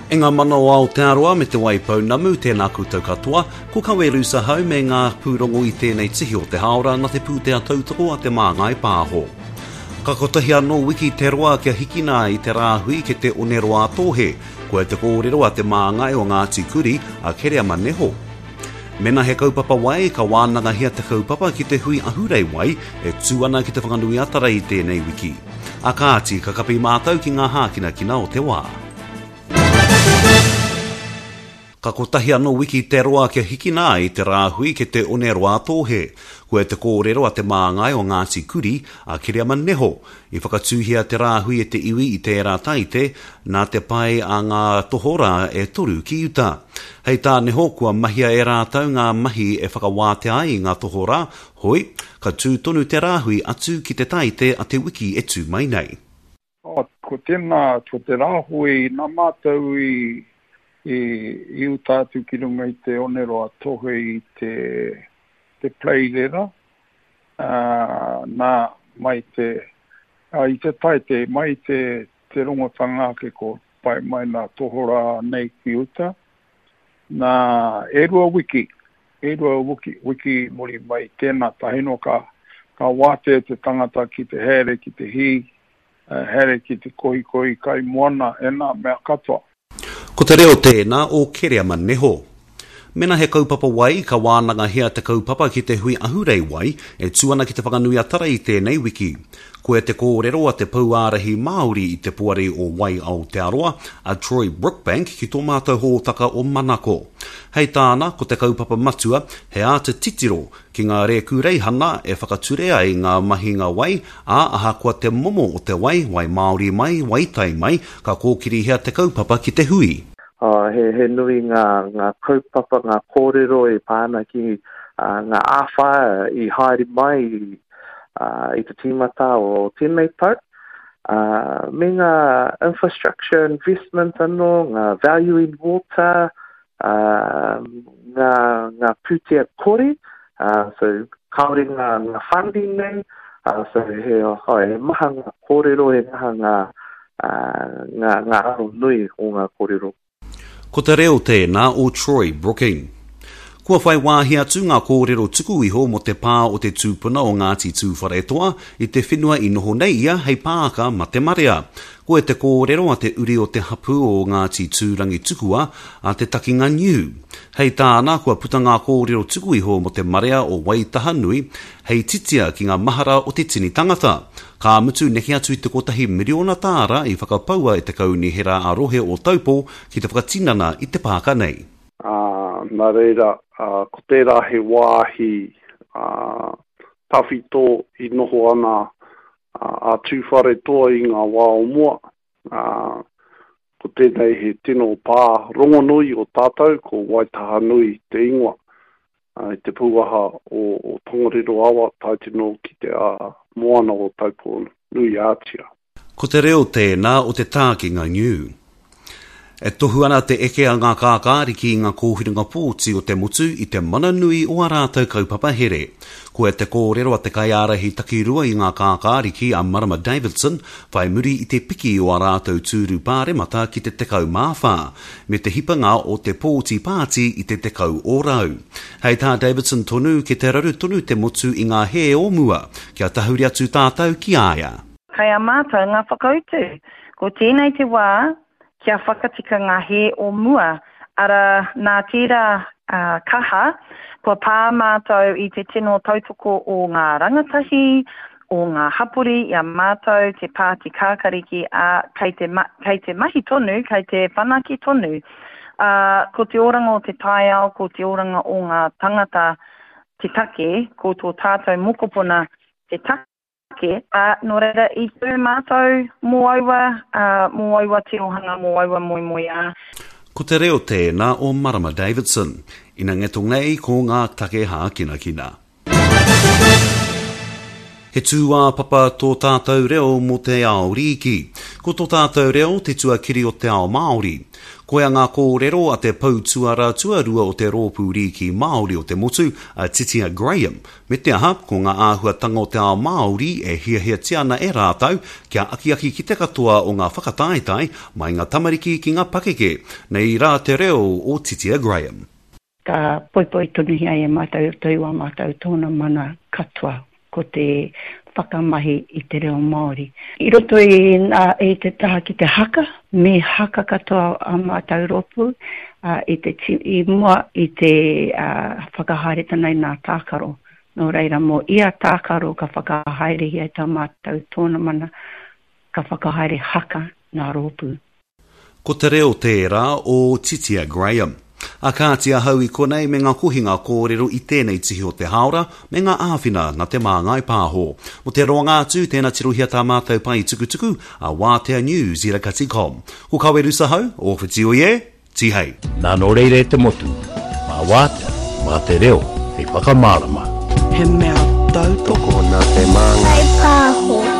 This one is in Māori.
E ngā mana o Aotearoa me te waipau namu tēnā koutou katoa, ko kaweru sa hau me ngā pūrongo i tēnei tihi o te haora na te pūtea tautoko a te māngai pāho. Ka kotahi anō wiki te roa kia hikina i te rāhui ke te oneroa tohe, ko e te kōrero a te māngai o Ngāti Kuri a Kerea Maneho. Mena he kaupapa wai, ka wānanga hea te kaupapa ki te hui ahurei wai, e tūana ki te whanganui atara i tēnei wiki. A kāti ka kapi mātau ki ngā hākina kina o te wā. Ka kotahi anō wiki te roa kia hikina i te rāhui ke te oneroa tohe, ko e te kōrero a te māngai o Ngāti Kuri a Kerea Maneho, i whakatūhia te rāhui e te iwi i tērā taite, nā te pai a ngā tohora e toru ki uta. Hei tāneho kua mahia e rātau ngā mahi e whakawātea i ngā tohora, hoi, ka tū tonu te rāhui atu ki te taite a te wiki e tū mai nei. Ko tēnā, ko te rāhui nā mātou i utātu ki runga i te oneroa tohe i te playlera, nā mai i te taite, mai te rongotanga ke ko pai mai nā tohora nei ki uta, nā erua wiki muri mai tēnā tahino ka wāte te tangata ki te here, ki te hi, here ki te kohi kai moana e nā mea katoa. Ko te reo tēnā o Kerea Maneho. Mena he kaupapa wai, ka wānanga hea te kaupapa ki te hui ahurei wai, e tūana ki te whakanui atara i tēnei wiki. Ko e te kōrero a te pauārahi Māori i te puari o Wai Aotearoa, a Troy Brookbank ki tō mātou hōtaka o Manako. Hei tāna, ko te kaupapa matua, he a te titiro ki ngā reku reihana e whakaturea i ngā mahinga wai, a ahakoa te momo o te wai Māori mai, waitai mai, ka kōkiri hea te kaupapa ki te hui. He nui ngā kaupapa, ngā kōrero e pāna ki ngā āwha i haere mai i te tīmata o tēnei tau. Me ngā infrastructure investment anō, ngā value in water, ngā pūtea kore, so kaore ngā funding nei, so he maha ngā kōrero, he maha ngā aro nui o ngā kōrero. Ko te reo tēnā o Troy Brooking. Kua whai wāhi atu ngā kōrero tuku iho mo te pā o te tūpuna o Ngāti Tūwharetoa i te whenua i noho nei ia hei pāka ma te marea. Ko e te kōrero a te uri o te hapu o Ngāti Tūrangi tukua a te takinga Niu. Hei tāna kua puta ngā kōrero tuku iho mo te marea o Waitahanui hei titia ki ngā mahara o te tini tangata. Ka mutu neki atu i te kotahi miliona tāra i whakapaua e te kauni hera a rohe o taupo ki te whakatinana i te pāka nei. Nā reira, ko tērā he wāhi tawhito i noho ana a Tūwharetoa i ngā wā o mua. Ko tēnei he tino pā rongonui o tātou ko Waitahanui te ingoa. I te pūaha o Tongariro awa tai tino ki te moana o taupo nui ātia. Ko te reo tēnā o te tākinga Niu. E tohu ana te eke a ngā kākāri ki ngā kōhirunga pōti o te motu i te mana nui o a rātou kaupapa here. Ko e te kōrero a te kaiarahi takirua i ngā kākāri ki a Marama Davidson, whai muri i te piki o a rātou tūru pāremata ki te tekau māwhā, me te hipanga o te pōti pāti i te tekau ōrau. Hei tā Davidson tonu ki te raru tonu te motu i ngā he o mua, kia tahuri atu tātou ki aia. Kai a mātou ngā whakautu, ko tēnei te wā, kia whakatika ngā he o mua, ara nā tērā kaha, kua pā mātou i te tino tautoko o ngā rangatahi, o ngā hapuri, i a mātou te pāti kākariki kei te mahi tonu, kei te whanaki tonu. Ko te oranga o te taiao, ko te oranga o ngā tangata te take, ko tō tātou mokopuna te take, no reira i tū mātou moaua te ohanga, moaua moi a. Ko te reo tēnā o Marama Davidson, ina ngeto nei ko ngā take hā kina. He tūā papa tō tātou reo mo te ao riki. Ko tō tātou reo te tuakiri o te ao Māori. Koe ngā kōrero a te pautuara tuarua o te rōpū riki Māori o te motu, a Titia Graham. Me te aha, ko ngā āhuatanga o te ao Māori e hiahia tiana e rātau, kia aki ki te katoa o ngā whakataetai, mai ngā tamariki ki ngā pakeke. Nei rā te reo o Titia Graham. Ka poipoi tunuhi ai e mātou tauā mātou tōna mana katoa ko te whakamahi i te reo Māori. I roto e te taha ki te haka, me haka katoa a mātou ropu, i mua i te whakahaere tanai nā tākaro. Nō reira mō ia tākaro ka whakahaere hi ai tā mātou tōna mana, ka whakahaere haka nā ropu. Ko te reo tērā o Titia Graham. A kātia hau i konei me ngā kuhinga kōrero i tēnei tihi o te haora, me ngā āwhina na te māngai pāho. Mo te roa ngātu, tēnā tiruhia tā mātou pai tukutuku, a Wātea News i Rakati.com. Ko kaweru sa hau, o whitio ie, ti hei. Nā no reire te motu, mā Wātea, mā te reo, hei whakamārama. He mea tautoko na te māngai pāho.